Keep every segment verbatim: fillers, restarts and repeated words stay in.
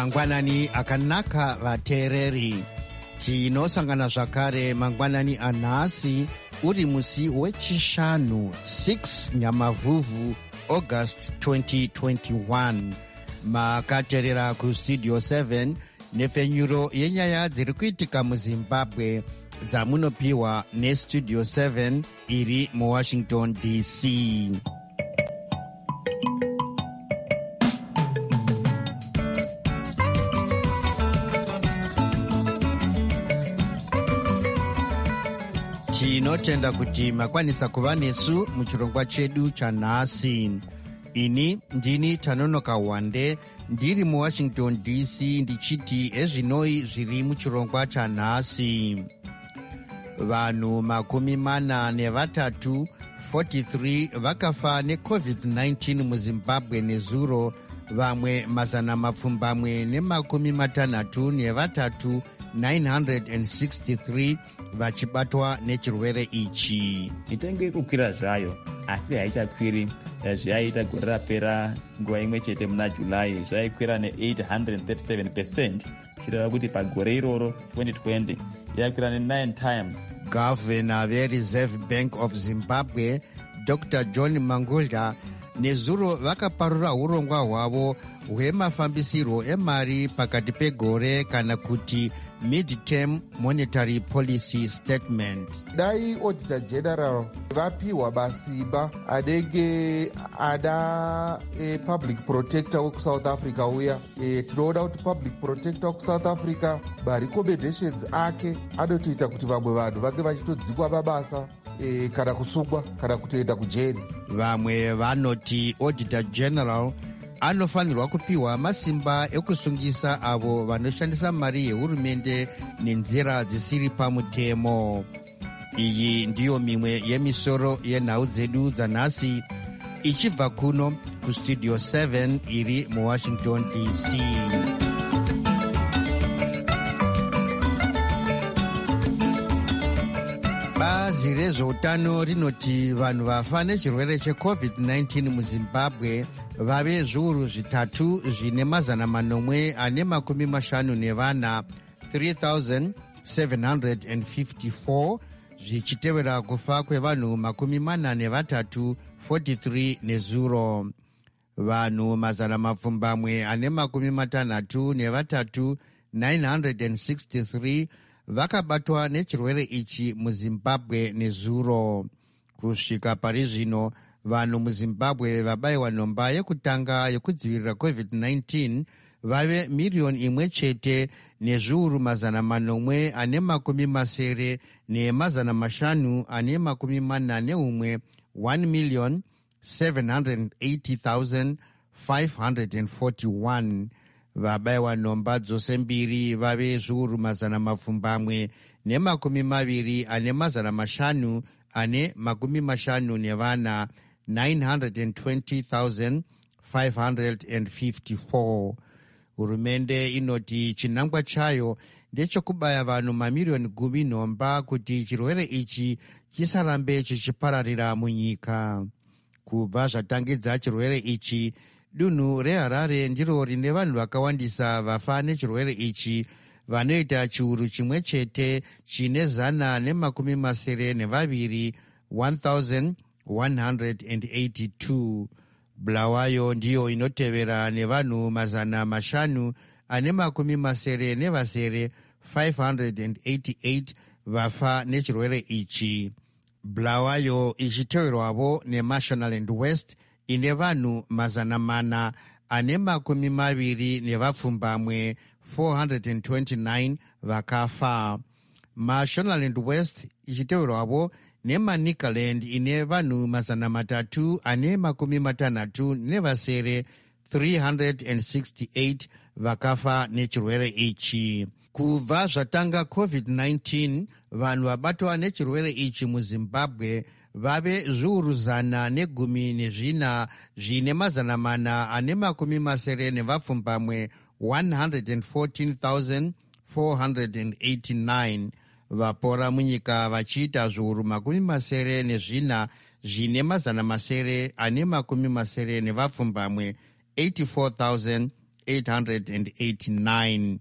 mangwanani akanaka vateereri. Tinosangana zvakare mangwanani anhasi uri musi wechishanu six Nyamavhuvhu August twenty twenty-one. Makateerera kustudio seven nepfenyuro yenyaya dziri kuitika muZimbabwe dzamunopiwa nestudio seven iri muWashington D C. Tinotenda kuti makwanisa kuva nesu muchirongwa chedu chanhasi. Ini ndini Tanonoka Wande ndiri muWashington D C ndichiti ezvinoi zviri muchirongwa chanhasi. Vanhu makumi mana nevatatu forty-three vakafa necovid nineteen muZimbabwe nezuro, vamwe mazana mapfumbamwe nemakumi matanhatu nevatatu nine hundred sixty-three vachibatwa nechirwere ichi. Mitengo ikukwira zvayo asi haichakwiri zvaita gore rapera nguva imwe chete muna July zvaikwira ne eight hundred thirty-seven percent, chireva kuti pagore iroro twenty twenty yakwira ne nine times. Governor veReserve Bank of Zimbabwe Doctor John Mangulda nezuro vakaparura urongwa hwavo hwemafambisiro emari pakati pegore kana kuti mid-term monetary policy statement. Dai Auditor General vapiwa basimba adege ada e public protector weku South Africa uya e, tinoona kuti public protector weku South Africa marecommendations ake anotoita kuti vamwe vanhu vange vachitodzikwa mabasa e, kana kusungwa kana kutoenda kujeri. Vamwe vanoti Auditor General anofanirwa kupiwa masimba ekusungisa avo vanoshandisa mari yehurumende nenzira dzisiri pamutemo. Iyi ndiyo mimwe yemisoro yenhau dzedu dzanhasi ichibva kuno kustudio seven iri muWashington D C. Bazi rezveutano rinoti vanhu vafa nechirwere checovid nineteen muZimbabwe vave zviuru zvitatu zvine mazana manomwe ane makumi mashanu nevana three thousand seven hundred fifty-four, zvichitevera kufa kwevanhu makumi mana nevatatu forty-three nezuro. Vanhu mazana mapfumbamwe ane makumi matanhatu nevatatu nine hundred sixty-three vakabatwa nechirwere ichi muZimbabwe nezuro. Kusvika pari zvino vanhu muZimbabwe vabayiwa nhomba yekutanga yekudzivirira covid nineteen vave miriyoni imwe chete nezviuru mazana manomwe ane makumi masere nemazana mashanu ane makumi mana neumwe one million seven hundred eighty thousand five hundred forty-one. Vabayiwa nhomba dzose mbiri vave zviuru mazana mapfumbamwe nemakumi maviri ane mazana mashanu ane makumi mashanu nevana nine hundred twenty thousand five hundred fifty-four. Hurumende inoti chinangwa chayo ndechekubaya vanhu mamiriyoni gumi nhomba kuti chirwere ichi chisarambe chichipararira munyika. Kubva zvatangidza chirwere ichi, dunhu reHarare ndiro rine vanhu vakawandisa vafa nechirwere ichi, vanoita chiuru chimwe chete chine zana nemakumi masere nevaviri one thousand one hundred eighty-two. Bulawayo ndiyo inotevera nevanhu mazana mashanu ane makumi masere nevasere five hundred eighty-eight vafa nechirwere ichi. Bulawayo ichiteverwavo neMashonaland West ine vanhu mazana mana ane makumi maviri nevapfumbamwe four hundred twenty-nine vakafa. Mashonaland West ichiteverwavo neManicaland ine vanhu mazana matatu ane makumi matanhatu nevasere three hundred sixty-eight vakafa nechirwere ichi. Kubva zvatanga covid nineteen, vanhu vabatwa nechirwere ichi muZimbabwe vave zviuru zana negumi nezvina zvine mazana mana ane makumi masere nevapfumbamwe one hundred fourteen thousand four hundred eighty-nine. Vapora munyika vachiita zviuru makumi masere nezvina zvine mazana masere ane makumi masere nevapfumbamwe eighty-four thousand eight hundred eighty-nine.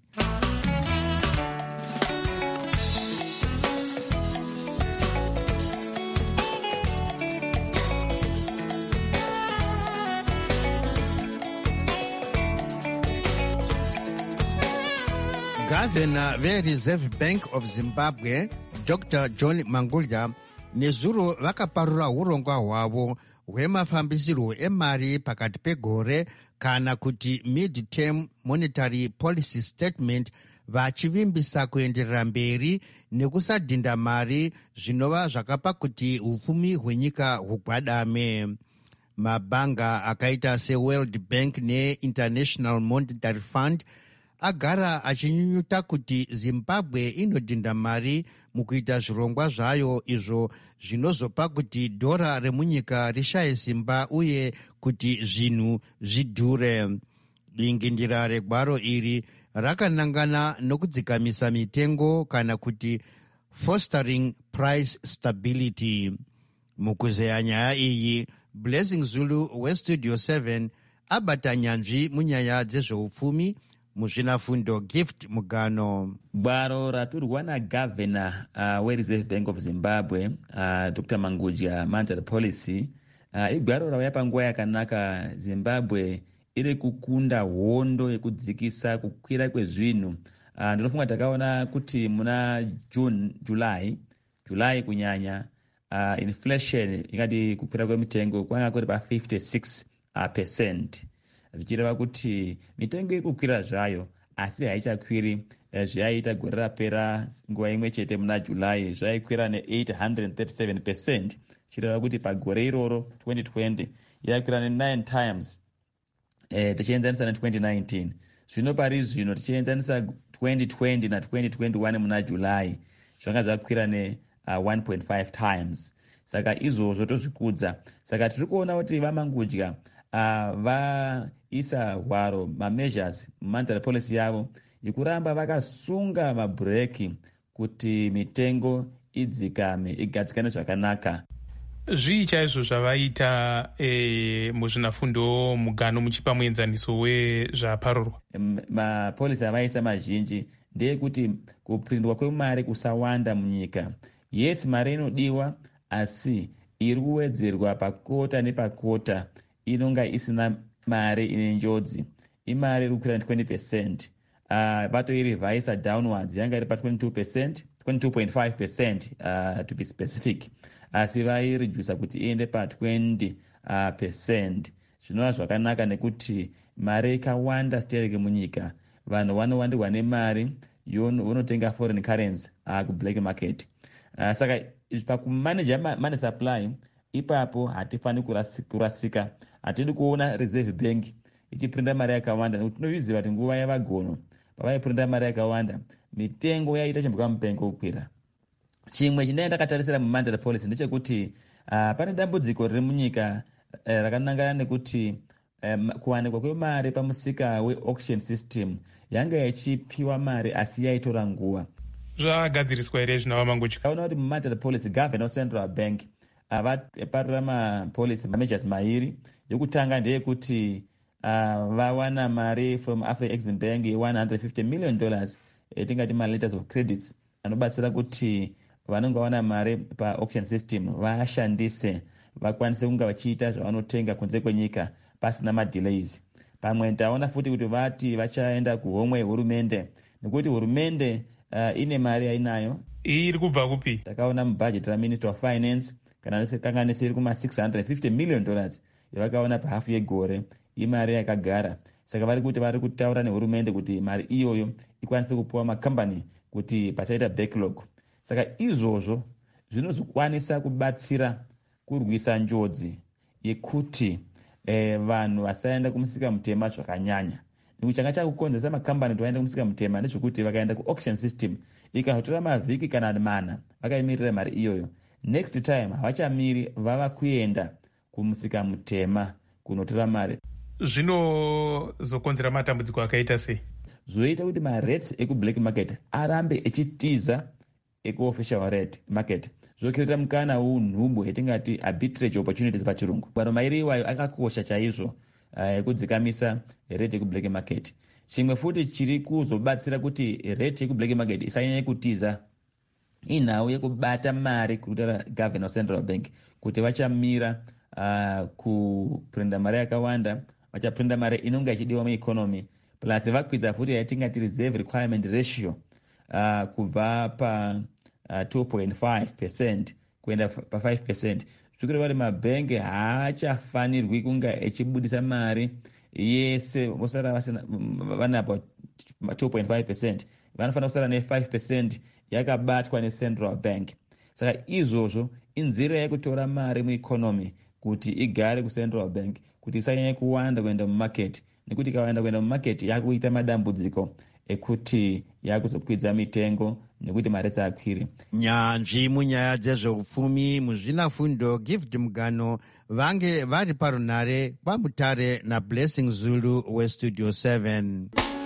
Governor veReserve Bank of Zimbabwe Doctor John Mangudya nezuro vakaparura urongwa hwavo hwemafambisirwo emari pakati pegore kana kuti mid-term monetary policy statement, vachivimbisa kuenderera mberi nekusadhinda mari zvinova zvakapa kuti upfumi hwenyika hugwadame. Mabhanga akaita seWorld Bank neInternational Monetary Fund agara achinyunyuta kuti Zimbabwe inodhinda mari mukuita zvirongwa zvayo, izvo zvinozopa kuti dhora remunyika rishaye simba uye kuti zvinhu zvidhure. Dingindira regwaro iri rakanangana nokudzikamisa mitengo kana kuti fostering price stability. Mukuzeya nyaya iyi, Blessing Zulu weStudio seven abata nyanzvi munyaya dzezveupfumi muzvinafundo Gift Mugano. Gwaro raturwa naGavana uh, weReserve Bank of Zimbabwe uh, Doctor Mangudya Monetary Policy uh, igwaro rauya panguva yakanaka. Zimbabwe iri kukunda hondo yekudzikisa kukwira kwezvinhu. Uh, ndinofunga takaona kuti muna June, July, July kunyanya uh, inflation ingati kukwira kwemitengo kwanga kuri pa fifty-six percent. Zvichireva kuti mitengo ikukwira zvayo asi haichakwiri zvayaita gore rapera nguva imwe chete muna July zvaikwira ne eight hundred thirty-seven percent. Zvichireva kuti pagore iroro twenty twenty yakwira ne nine times eh, tichienzanisa na twenty nineteen. Zvino pari zvino tichienzanisa twenty twenty na twenty twenty-one muna July zvanga zvakwira ne uh, one point five times. Saka izvozvo tozvikudza. Saka tiri kuona kuti vaMangudya uh, vaisa hwaro mameasures monetary policy yavo yekuramba vakasunga mabhureki kuti mitengo idzikame igadzikane zvakanaka. Zvii chaizvo zvavaita e, muzvinafundo Mugano muchipa muenzaniso wezvaparurwa? Mapolisi avaisa mazhinji ndeyekuti kuprindwa kwemari kusawanda munyika. Yes, mari inodiwa asi iri kuwedzerwa pakota nepakota inonga isina mari ine njodzi. Imari iri kukwira twenty percent. Uh, vatoirevisa downwards yanga iri pa twenty-two percent, twenty-two point five percent uh, to be specific. Asi vairedusa kuti iende pa twenty percent. Zvinova zvakanaka nekuti mari ikawanda stereke munyika, vanhu vanowandirwa nemari yonotenga foreign currency uh, ku black market. Uh, saka pakumanage money supply ipapo hatifani kurasika. Hatidi kuona Reserve Bank ichiprinda mari yakawanda nekuti tinoziva kuti nguva yavagono pavaiprinda mari yakawanda mitengo yaita chimbuka mupengo kukwira. Chimwe chinenge ndakatarisira mumonetary policy ndechekuti uh, pane dambudziko riri munyika uh, rakanangana nekuti um, kuwanikwa kwemari pamusika weauction system yanga ichipiwa mari asi yaitora nguva. Zvagadziriswa here zvinova Mangudya? Taona kuti mumonetary policy Governor Central Bank avaparira mapolicy measures mairi. Yekutanga ndeyekuti uh, vawana mari from Afrexim Bank one hundred fifty million dollars etingati ma letters of credits anobatsira kuti vanonga wana mari pa auction system vashandise vakwanise kunga vachiita zvavanotenga kunze kwenyika pasina madelays. Pamwe taona futi kuti vati vachaenda kuhomwe hurumende nekuti hurumende uh, ine mari yainayo. Iyi iri kubva kupi? Takaona mubudget raMinister of Finance kana kanganise iri kuma six hundred fifty million dollars yavakaona pahafu yegore. Imari yakagara. Saka vari kuti vari kutaura nehurumende kuti mari iyoyo ikwanise kupuwa makambani kuti pasaita backlog. Saka izvozvo zvinozokwanisa kubatsira kurwisa njodzi yekuti eh, vanhu vasaenda kumusika mutema zvakanyanya. Nekuti changa chakukonzesa makambani kuti vaende kumusika mutema ndezvekuti vakaenda kuauction system ikazotora mavhiki kana mana vakaimirira mari iyoyo, next time havachamiri vava kuenda kumusika mutema kunotora mari. Zvinozokonzera matambudziko akaita sei? Zvoita kuti marates ekublack market arambe echitiza ekuofficial rate market. Zvokireta mukana unhumbu yatingati arbitrage opportunities pachirungu. Gwaro mairi iwayo akakosha chaizvo yekudzikamisa uh, rate yekublack market. Chimwe futi chiri kuzobatsira kuti rate yekublack market isanyanye kutiza inhau yekubata mari kutaura governor central bank kuti vachamira uh, kuprinda mari yakawanda, vachaprinda mari inonga ichidiwa mueconomy, plus vakwidza futi yatingati reserve requirement ratio uh, kubva pa uh, two point five percent kuenda pa five percent. Zvikureva kuti mabhengi haachafanirwi kunga echibudisa mari yese vosara vana pa two point five percent, vanofanira kusara ne five percent yakabatwa necentral bank. Saka izvozvo inzira yekutora mari mueconomy kuti igare kucentral bank, kuti isanyanye kuwanda kuenda mumarket, nekuti ikaenda kuenda mumarket yakuita madambudziko ekuti yakuzokwidza mitengo nekuti mari dzakwire. Nyanzvi munyaya dzezveupfumi muzvinafundo Gift Mugano vange vari parunhare pamutare naBlessing Zulu westudio seven.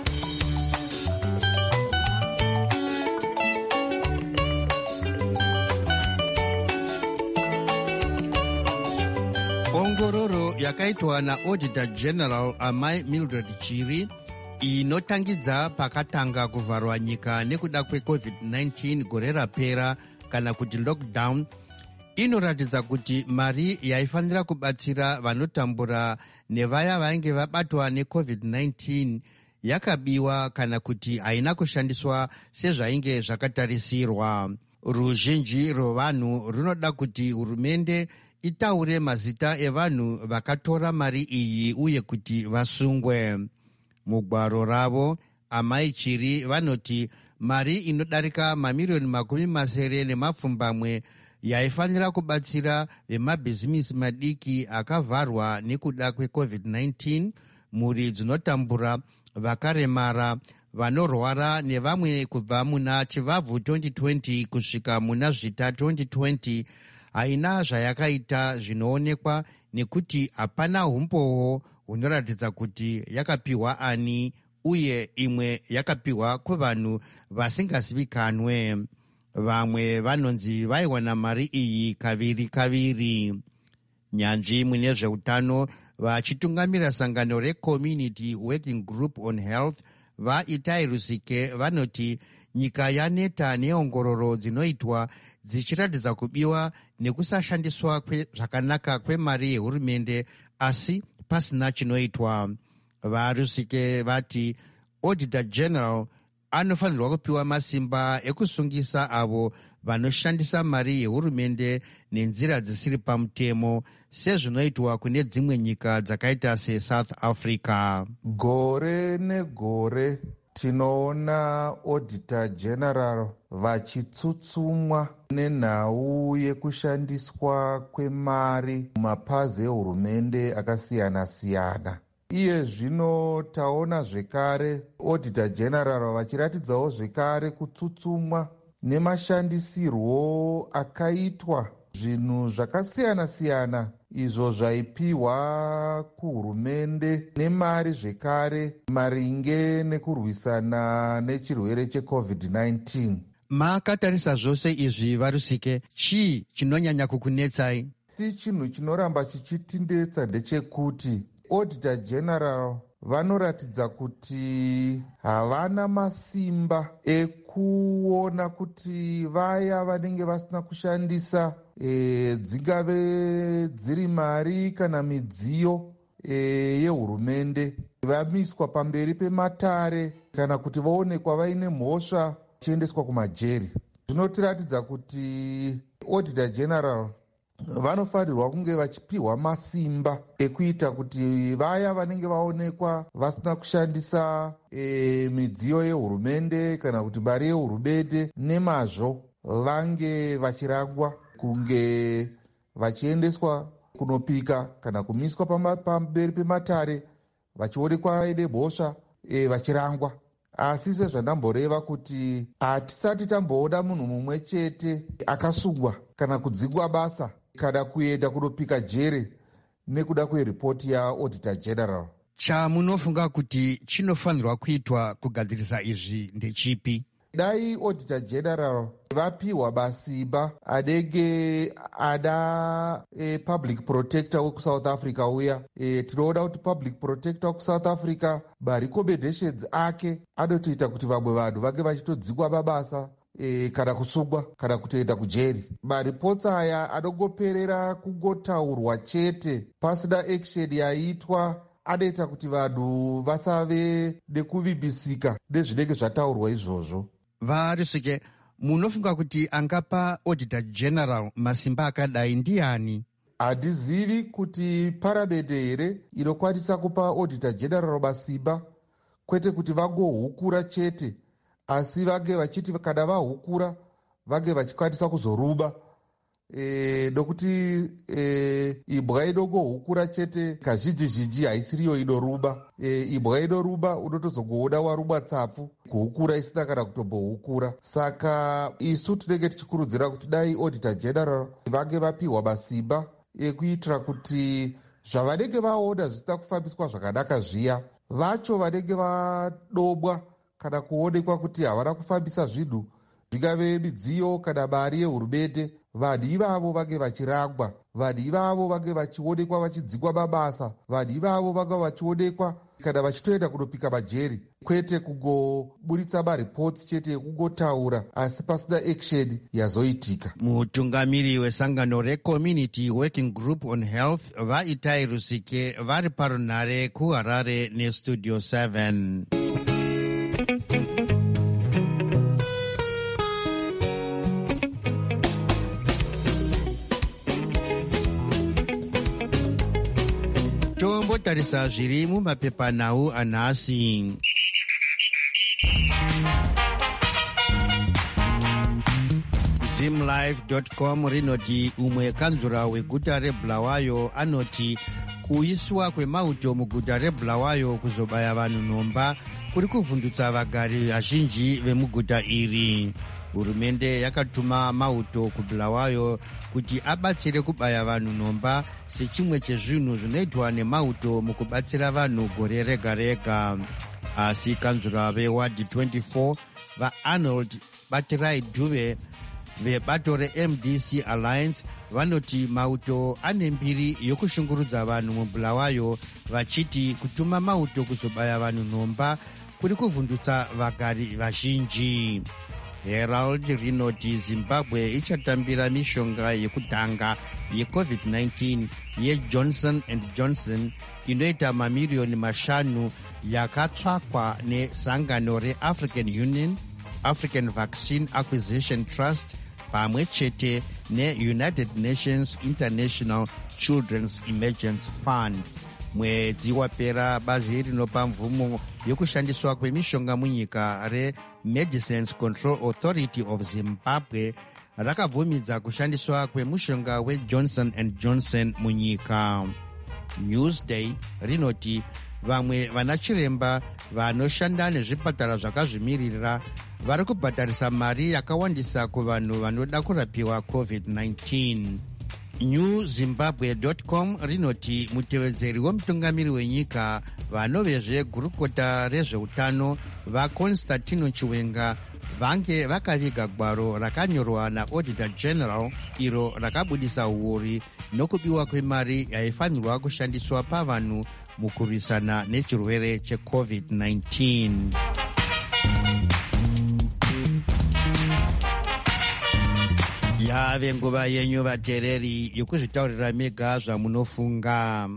Ongororo yakaitwa naAuditor General Amai Mildred Chiri inotangidza pakatanga kuvharwa nyika nekuda kwecovid nineteen gore rapera kana kuti lockdown, inoratidza kuti mari yaifanira kubatsira vanotambura nevaya vainge vabatwa necovid nineteen yakabiwa kana kuti haina kushandiswa sezvainge zvakatarisirwa. Ruzhinji rwovanhu runoda kuti hurumende itaure mazita evanhu vakatora mari iyi uye kuti vasungwe. Mugwaro ravo Amai Chiri vanoti mari inodarika mamirioni makumi masere nemapfumbamwe yaifanira kubatsira vemabhizimisi madiki akavharwa nekuda kwecovid nineteen, mhuri dzinotambura, vakaremara, vanorwara nevamwe kubva muna chivabvu twenty twenty kusvika muna zvita twenty twenty haina zvayakaita zvinoonekwa nekuti hapana umboo hunoratidza kuti yakapiwa ani, uye imwe yakapiwa kuvanhu vasingazivikanwe. Vamwe vanonzi vaiwana mari iyi kaviri kaviri. Nyanzvi mune zveutano vachitungamira sangano reCommunity Working Group on Health vaItai Rusike vanoti nyika yaneta neongororo dzinoitwa dzichiratidza kubiwa nekusashandiswa kwe zvakanaka kwemari yehurumende asi pasina chinoitwa. VaRusike vati Auditor General anofanirwa kupiwa masimba ekusungisa avo vanoshandisa mari yehurumende nenzira dzisiri pamutemo sezvinoitwa kune dzimwe nyika dzakaita seSouth Africa. Gore negore tinoona Auditor General vachitsutsumwa nenhau yekushandiswa kwemari mumapazi ehurumende akasiyana siyana. Iye zvino taona zvekare Auditor General vachiratidzawo zvekare kutsutsumwa nemashandisirwo akaitwa zvinhu zvakasiyana siyana izvo zvaipiwa kuhurumende nemari zvekare maringe nekurwisana nechirwere checovid nineteen. Makatarisa zvose izvi VaRusike, chii chinonyanya kukunetsai? Si chinhu chinoramba chichitindetsa ndechekuti Auditor General vanoratidza kuti havana masimba ekuona kuti vaya vanenge vasina kushandisa e, dzingave dziri mari kana midziyo e, yehurumende vamiswa pamberi pematare kana kuti vaonekwa vaine mhosva chiendeswa kumajeri. Zvinotiratidza kuti Auditor General vanofanirwa kunge vachipiwa masimba ekuita kuti vaya vanenge vaonekwa vasina kushandisa e, midziyo yehurumende kana kuti mari yehurumende nemazvo vange vachirangwa kunge vachiendeswa kunopika kana kumiswa pamberi pematare vachionekwa vaine mhosva e, vachirangwa. Asi sezvandamboreva kuti hatisati tamboona munhu mumwe chete akasungwa kana kudzingwa basa kana kuenda kunopika jere nekuda kweripoti yaAuditor General. Chamunofunga kuti chinofanirwa kuitwa kugadzirisa izvi ndechipi? dai auditor general vapiwa basimba anenge ada e, public protector wekusouth africa uya e, tinoona kuti public protector wekusouth africa marecommendations ake anotoita kuti vamwe vanhu vange vachitodzingwa mabasa e, kana kusungwa kana kutoenda kujeri. Maripotsi aya anongoperera kungotaurwa chete pasina action yaitwa, anoita kuti vanhu vasave nekuvimbisika nezvinenge zvataurwa izvozvo. Varisike, munofunga kuti angapa auditor general masimba akadai ndiani? Handizivi kuti paramende here inokwanisa kupa auditor general masimba, kwete kuti vangohukura chete, asi vange vachiti kana vahukura vange vachikwanisa kuzoruba. E, nokuti e, imbwa inongohukura chete kazhinji zhinji haisiriyo inoruba. E, imbwa inoruba unotozongoona warumwa tsapfu, kuhukura isina kana kutombohukura. Saka isu tinenge tichikurudzira kuti dai auditor general vange vapiwa masimba ekuitira kuti zvavanenge vaona zvisina kufambiswa zvakanaka zviya, vacho vanenge vadobwa kana kuonekwa kuti havana kufambisa zvinhu, zvingave midziyo kana mari yehurumende, vanhu ivavo vange vachirangwa, vanhu ivavo vange vachionekwa vachidzingwa mabasa, vanhu ivavo vange vachionekwa kana vachitoenda kunopika majeri, kwete kungoburitsa maripotsi chete ekungotaura asi pasina action yazoitika. Mutungamiri wesangano reCommunity Working Group on Health vaItai Rusike vari parunhare kuHarare neStudio seven. Tombotarisa zviri mumapepanhau anhasi. zimlife dot com rinoti umwe kanzura weguta reBulawayo anoti kuiswa kwemauto muguta reBulawayo kuzobaya vanhu nhomba kuri kuvhundutsa vagari vazhinji vemuguta iri. Hurumende yakatuma mauto kuBulawayo kuti abatsire kubaya vanhu nhomba sechimwe chezvinhu zvinoitwa nemauto mukubatsira vanhu gore rega rega. Asi kanzura vewadi twenty-four vaArnold Batirai Dube vebato reM D C Alliance vanoti mauto ane mbiri yokushungurudza vanhu muBulawayo, vachiti kutuma mauto kuzobaya vanhu nhomba kuri kuvhundutsa vagari vazhinji. Herald rinoti Zimbabwe ichatambira mishonga yekutanga yeCovid nineteen yeJohnson and Johnson inoita mamiriyoni mashanu yakatsvakwa nesangano reAfrican Union, African Vaccine Acquisition Trust pamwe chete neUnited Nations International Children's Emergency Fund. Mwedzi wapera bazi rinopa mvumo yokushandiswa kwemishonga munyika reMedicines Control Authority of Zimbabwe rakabvumidza kushandiswa kwemushonga weJohnson and Johnson munyika. Newsday rinoti vamwe vanachiremba vanoshanda nezvipatara zvakazvimirira vari kubhadharisa mari yakawandisa kuvanhu vanoda kurapiwa COVID nineteen. new zimbabwe dot com rinoti mutevedzeri wemutungamiri wenyika vanovezvegurukota rezveutano vaConstantino Chiwenga vange vakaviga gwaro rakanyorwa naauditor general iro rakabudisa uori nokubiwa kwemari yaifanirwa kushandiswa pavanhu mukurwisana nechirwere cheCovid nineteen. Yave nguva yenyu vateereri yokuzvitaurira mega zvamunofunga.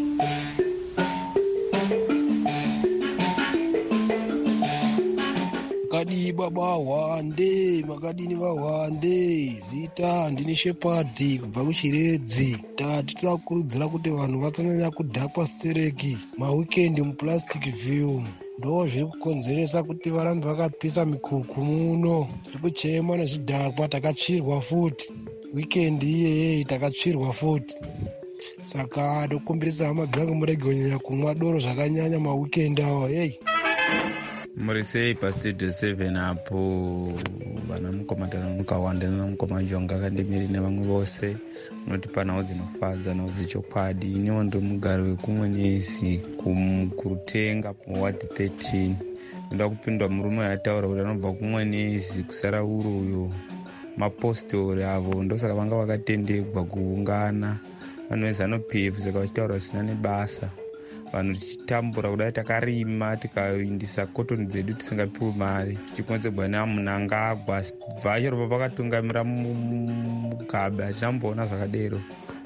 Makadi baba wande, makadini vahwande, zita ndini Shepherd kubva kuChiredzi. Tati tirakurudzira kuti vanhu vasanyanya kudhakwa stereki mawikendi muplastic film. Ndo zviri kukonzeresa kuti varambe vakapisa mikuku muno. Tiri kuchema nezvidhakwa, takatsvirwa futi. Wikendi iyeye takatsvirwa futi. Saka ndokumbirisa hama dzangu murege kunyanya kumwa doro zvakanyanya mawikendi awa. Hey. Muri sei pastudio seven apo vana mukomana mukawanda nemukomajonga akandimiri nevamwe vose unoti panawo dzinofadza nawo dzichokwadi. Iniwo ndo mugari wekumwe nesi kurutenga muwadi thirteen ndoda kupindwa murume ataura kuti anobva kumwanezi kusara uroyo mapostori avo ndosaka vanga vakatendegwa kuungana vanhu veZANU-P F saka vachitaura zvisina nebasa vanhu tichitambura kudai takarima tikaindisa kotoni dzedu tisingapiwe mari tichikonzerwa neamunangagwa bva chero papakatungamira mugabe hatinamboona zvakadero.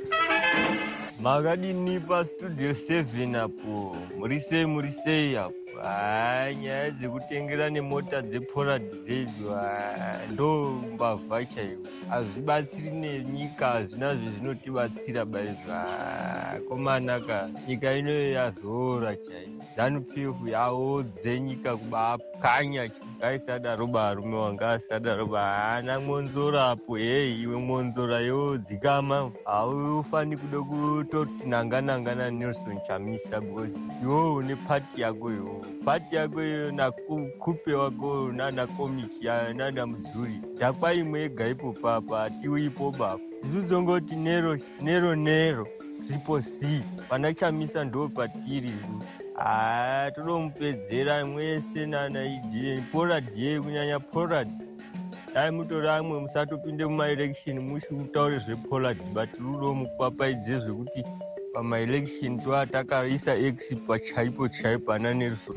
Makadini pastudio seven apo muri sei muri sei apo hai nyaya dzekutengera nemota dzeporadi dzedu ndo mbavha chaivo hazvibatsiri nenyika hazvina zvezvinotibatsira baizva komanaka nyika inoyo yazora chaivo ZANU-P F yaodze nyika kubapwanya ngaisadaro barume wanga asadaro baana mwonzora apo hei iwe mwonzora yodzikama haufani kuda kutoti nanganangana Nelson Chamisa gozi iwo une pati yako iwo pati yako iyo nakupe wako nana komiki nana mudhuri takwaimwe ega ipo papa hatiwi ipo bapa izuzongoti nero nero nero zipo si pana Chamisa ndo patiri Ah, todomupedzera mwese nana ije poradi ye kunyanya poradi dai mutoramwe musatopinde mumaelection mushi kutaure zveporadi but rudo mukwapaidze zvekuti pamaelection toatakaisa x pachaipo chaipo ana Nelson.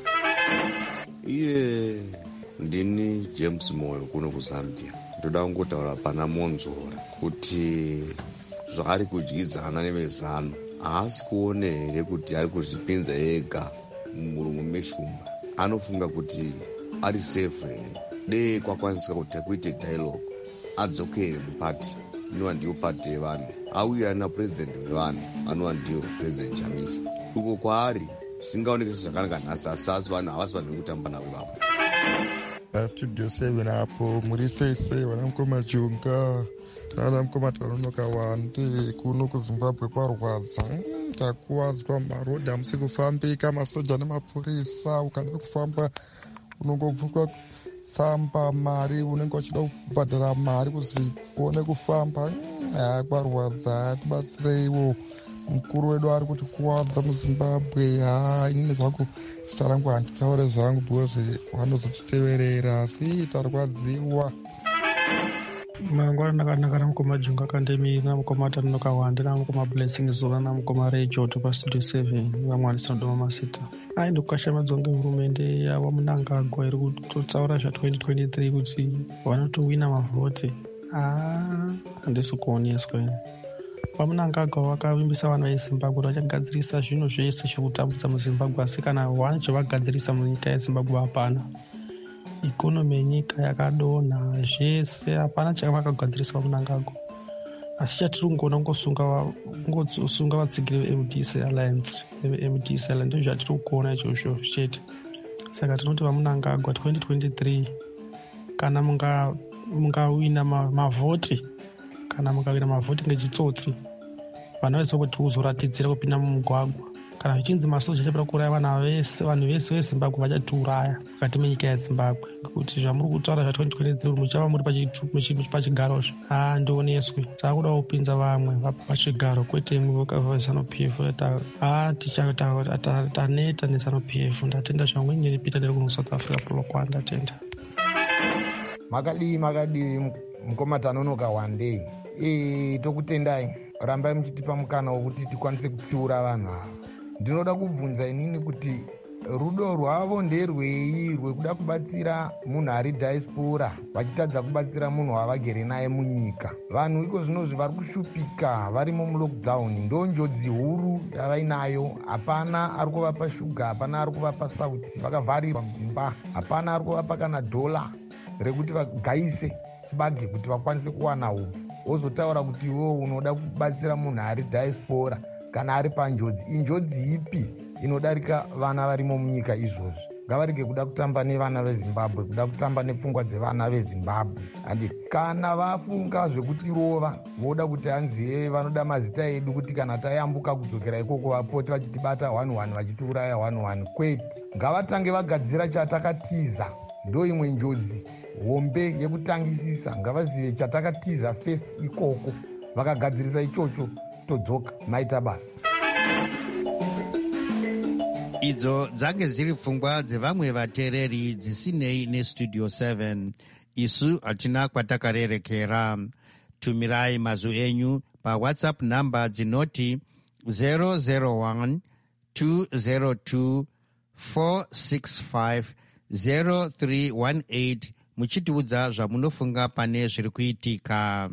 Iye ndini James Moyo kuno kuZambia ndoda kungotaura pana Monzora kuti zvaari kudyidzana nevezano haasi kuone here kuti ari kuzvipinza ega murungu meshumba anofunga kuti ari safe here dei kwakwanisika kuti akuite dialogue adzokere mupati inova ndiyo pati yevanhu awirana napurezidendi wevanhu anova ndiyo purezidendi Chamisa uko kwaari zvisingaonekesi zvakanaka nhasi asi asi vanhu havasi vanhu vekutamba navo ivapo. Studio seven apo muri sei sei vana mukoma Jonga vana mukoma Tarunoka Wande kuno kuZimbabwe kwarwadza takuwadzwa marodhi hamusi kufambika masoja nemapurisa ukada kufamba unongobvunzwa tsamba mari unenge uchida kubhadhara mari kuzi uone kufamba kwarwadza tibatsireiwo mukuru wedu ari kuti kuwadza muZimbabwe ha inini zvangu zita rangu handitaure zvangu because vanozotiteverera asi tarwadziwa. mangwana nakanaka namukoma Junga Akandemi namukoma Tarunoka Wande namukoma Blessing Zola namukoma Rejoto pastudio seven vamwalisa ndoma masita ai ndokukashamadzwa ngehurumende yava Munangagwa iri kutotsaura zva twenty twenty-three kuti vanotowina mavhoti ah handisi kuoneswa vaMunangagwa vakavimbisa vanhu veZimbabwe kuti vachagadzirisa zvinhu zvese zvekutambudza muZimbabwe asi kana one chavagadzirisa munyika yeZimbabwe hapana. Ikonomi yenyika yakadonha zvese hapana chavakagadzirisa vaMunangagwa asi chatiri kungoona kungosunga vatsigiri veM D C Alliance M D C Alliance ndizvo zvatiri kuona izvozvo chete. Saka tinoti vaMunangagwa twenty twenty-three kana mungawina mavhoti kana mukawina mavhoti ngechitsotsi vana vese kuti kuzoratidzira kupinda mumugwagwa kana zvichinzi masoja achapera kuuraya vanhu vese vanhu vese veZimbabwe vachatiuraya mukati menyika yeZimbabwe ngekuti zvamuri kutaura zva twenty twenty-three muchava muri pachigarozvo ha ndioneswe taakuda kupinza vamwe pachigaro kwete imwe veZANU-P F ha taneta neZANU-P F ndatenda zvangu inyeri pita ndiri kuno South Africa pulokwa ndatenda. Makadii makadii mukoma Tarunoka Wande e tokutendai rambai muchitipa mukana wokuti tikwanise kutsiura vanhu ava. Ndinoda kubvunza inini kuti rudo rwavo nderwei rwekuda kubatsira munhu ari diaspora vachitadza kubatsira munhu wavagere naye munyika. Vanhu iko zvinozvi vari kushupika varimo mulockdown ndo njodzi huru yavainayo. Hapana ari kuvapa shuga, hapana ari kuvapa sauti, vakavharirwa mudzimba, hapana ari kuvapa kana dhola rekuti vagaise chibage kuti vakwanise kuwana upfu. Wozotaura kuti iwewe unoda kubatsira munhu ari diaspora kana ari panjodzi. Injodzi ipi inodarika vana varimo munyika izvozvi? Ngavarege kuda kutamba nevana veZimbabwe, kuda kutamba nepfungwa dzevana veZimbabwe. Andi kana vafunga zvekutirova voda kuti hanzi vanoda mazita edu kuti kana tayambuka kudzokera ikoko vapote vachitibata one one vachitiuraya one one kwete. Ngavatange vagadzira chatakatiza ndo imwe njodzi hombe yekutangisisa. Ngavazive chatakatiza first ikoko vakagadzirisa ichocho todzoka maita basa. idzo dzange dziri pfungwa dzevamwe vateereri dzisinei nestudio seven. Isu hatina kwatakarerekera. Tumirai mazwi enyu pawhatsapp namba dzinoti zero zero one two zero two four six five zero three one eight muchitiudza zvamunofunga pane zviri kuitika.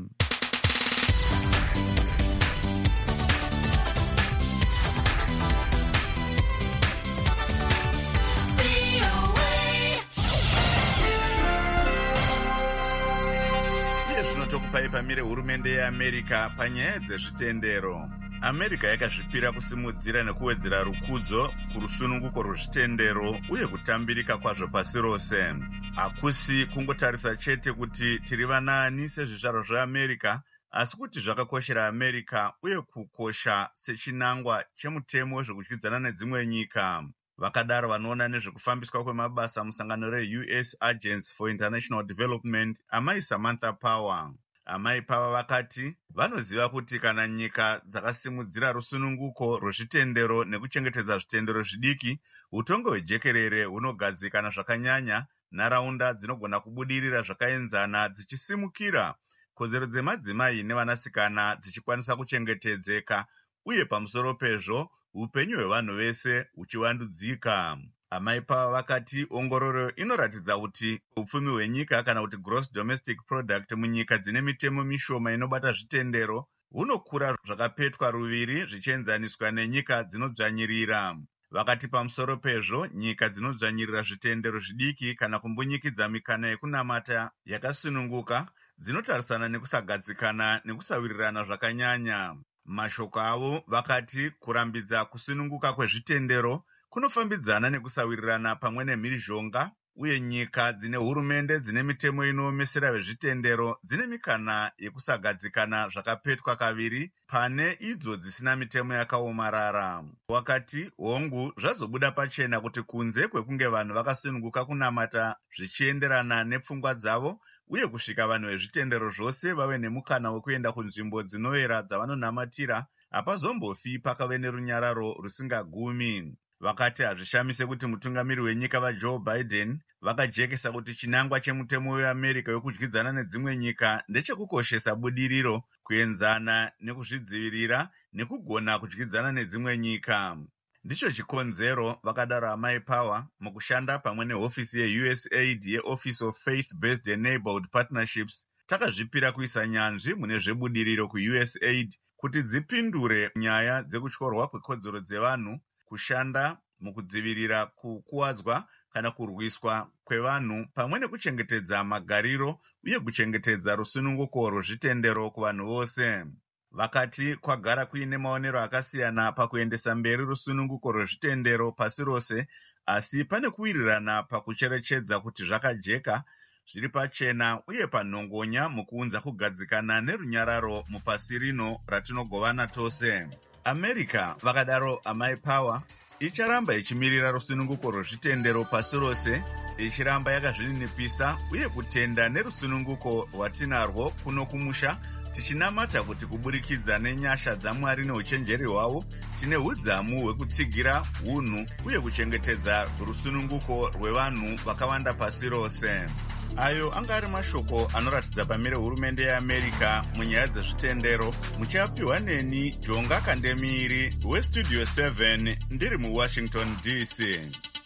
tokupai pamire hurumende yeamerica panyaya dzezvitendero. America yakazvipira kusimudzira nekuwedzera rukudzo kurusununguko rwezvitendero uye kutambirika kwazvo pasi rose. Hakusi kungotarisa chete kuti tiri vanani sezvizvarwa zveamerica, asi kuti zvakakoshera America uye kukosha sechinangwa chemutemo wezvekudyidzana nedzimwe nyika. Vakadaro vanoona nezvekufambiswa kwemabasa musangano re-U S Agency for International Development, amai Samantha Power. Amai Power vakati vanoziva kuti kana nyika dzakasimudzira rusununguko rwezvitendero nekuchengetedza zvitendero zvidiki, utongo hwejekerere hunogadzikana zvakanyanya, nharaunda dzinogona kubudirira zvakaenzana dzichisimukira, kodzero dzemadzimai nevanasikana dzichikwanisa kuchengetedzeka, uye pamusoro pezvo upenyu hwevanhu vese huchivandudzika. Amai Power vakati ongororo inoratidza kuti upfumi hwenyika kana kuti gross domestic product munyika dzine mitemo mishoma inobata zvitendero hunokura zvakapetwa ruviri zvichienzaniswa nenyika dzinodzvanyirira. Vakati pamusoro pezvo nyika dzinodzvanyirira zvitendero zvidiki kana kumbunyikidza mikana yekunamata yakasununguka dzinotarisana nekusagadzikana nekusawirirana zvakanyanya. Mashoko avo vakati kurambidza kusununguka kwezvitendero kunofambidzana nekusawirirana pamwe nemhirizhonga, uye nyika dzine hurumende dzine mitemo inoomesera vezvitendero dzine mikana yekusagadzikana zvakapetwa kaviri pane idzo dzisina mitemo yakaomarara. Wakati hongu zvazobuda pachena kuti kunze kwekunge vanhu vakasununguka kunamata zvichienderana nepfungwa dzavo uye kusvika vanhu vezvitendero zvose vave nemukana wekuenda kunzvimbo dzinoera dzavanonamatira, hapazombofi pakave nerunyararo rusingagumi. Vakati hazvishamise kuti mutungamiri wenyika vaJoe Biden vakajekesa kuti chinangwa chemutemo weAmerica wekudyidzana nedzimwe nyika ndechekukoshesa budiriro, kuenzana nekuzvidzivirira nekugona kudyidzana nedzimwe nyika. Ndicho chikonzero, vakadaro amai Power, mukushanda pamwe nehofisi ye-U S A I D ye-Office of Faith-Based Enabled Partnerships, takazvipira kuisa nyanzvi mune zvebudiriro ku-U S A I D kuti dzipindure nyaya dzekutyorwa kwekodzero dzevanhu, kushanda mukudzivirira kukuwadzwa kana kurwiswa kwevanhu pamwe nekuchengetedza magariro uye kuchengetedza rusununguko rwezvitendero kuvanhu vose. Vakati kwagara kuine maonero akasiyana pakuendesa mberi rusununguko rwezvitendero pasi rose, asi pane kuwirirana pakucherechedza kuti zvakajeka, zviri pachena uye panhongonya mukuunza kugadzikana nerunyararo mupasi rino ratinogovana tose. America, vakadaro amai Power, icharamba ichimirira rusununguko rwezvitendero pasi rose, ichiramba yakazvininipisa uye kutenda nerusununguko rwatinarwo kuno kumusha, tichinamata kuti kuburikidza nenyasha dzaMwari neuchenjeri hwavo tine udzamu hwekutsigira hunhu uye kuchengetedza rusununguko rwevanhu vakawanda pasi rose. Ayo anga ari mashoko anoratidza pamire hurumende yeAmerica munyaya dzezvitendero, muchapiwa neni Jonga Kandemiri weStudio seven ndiri muWashington D C.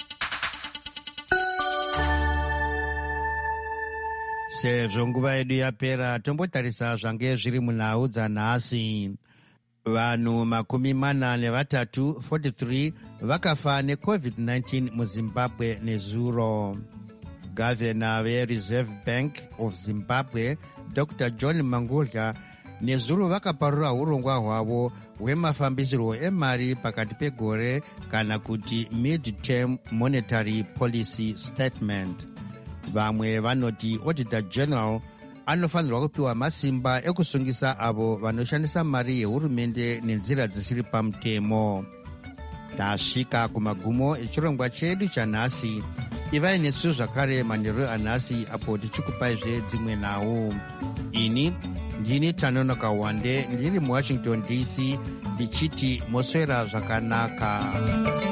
Sezvo nguva yedu yapera, tombotarisa zvange zviri munhau dzanhasi. Vanhu makumi mana nevatatu forty-three vakafa neCovid nineteen muZimbabwe nezuro. Gavana veReserve Bank of Zimbabwe Doctor John Mangudya nezuro vakaparura urongwa hwavo hwemafambisirwo emari pakati pegore kana kuti mid-term monetary policy statement. Vamwe vanoti Auditor General anofanirwa kupiwa masimba ekusungisa avo vanoshandisa mari yehurumende nenzira dzisiri pamutemo. Tasvika kumagumo echirongwa chedu chanhasi. Ivai nesu zvakare manheru anhasi apo tichikupaizve dzimwe nhau. Ini ndini Tanonoka Wande ndiri muWashington D C ndichiti moswera zvakanaka.